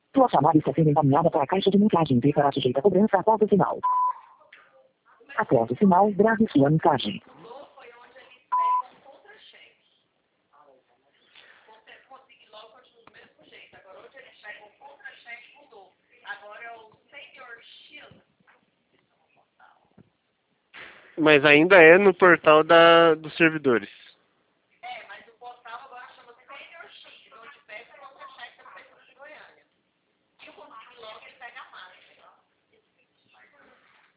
Sua chamada está sendo encaminhada para a caixa de mensagem e será sujeita a cobrança após o sinal. Após o sinal, grave sua mensagem. Mas ainda é no portal dos servidores.